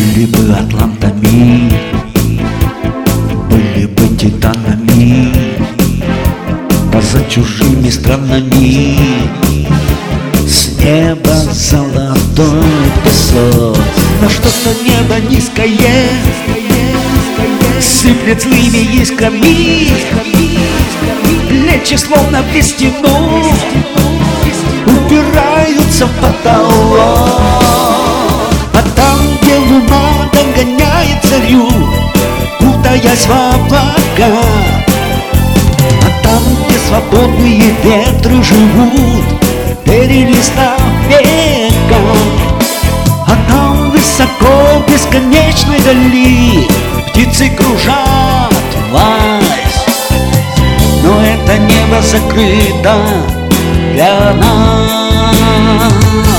Были бы атлантами, были бы титанами, поза чужими странами. С неба золотой песок, но что-то небо низкое сыплет злыми искрами. Плечи словно в стену упираются в потолок. А там, где луна догоняет зарю, кутаясь в облака, а там, где свободные ветры живут, перелистав века, а там высоко в бесконечной дали птицы кружат власть. Но это небо закрыто для нас.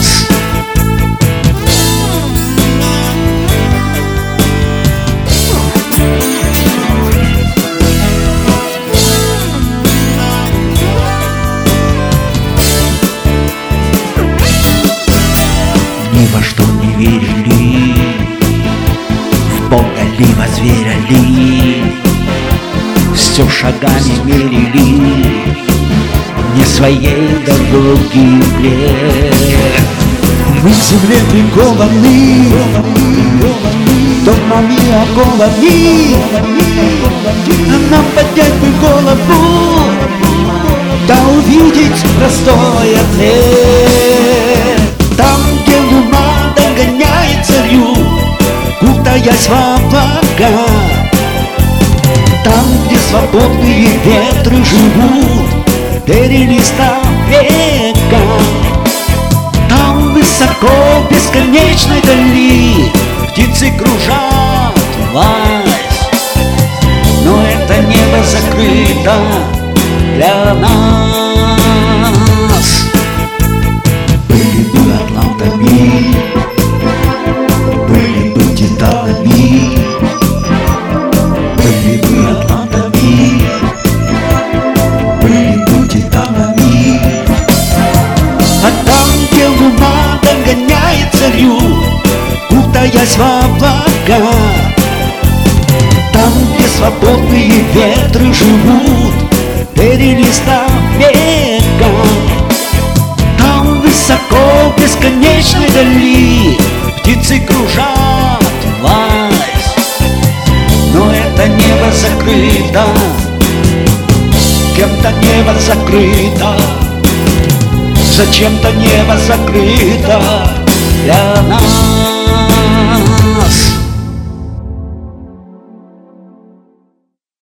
Ни во что не верили, в Бога ли возверили, все шагами мерили, не своей дороги вверх. Мы к земле прикованы домами оковами, а нам поднять бы голову, да увидеть простой ответ. Там, где луна догоняет зарю, кутаясь в облака, там, где свободные ветры живут, перелистав века, там высоко в бесконечной дали птицы кружат власть. Но это небо закрыто для нас. Были бы атлантами, были бы титанами, были бы атлантами, были бы титанами. А там, где луна догоняет зарю, кутаясь в облака, там, где свободные ветры живут, перелистав века, там высоко в бесконечной дали птицы кружат власть. Но это небо закрыто, кем-то небо закрыто, зачем-то небо закрыто для нас.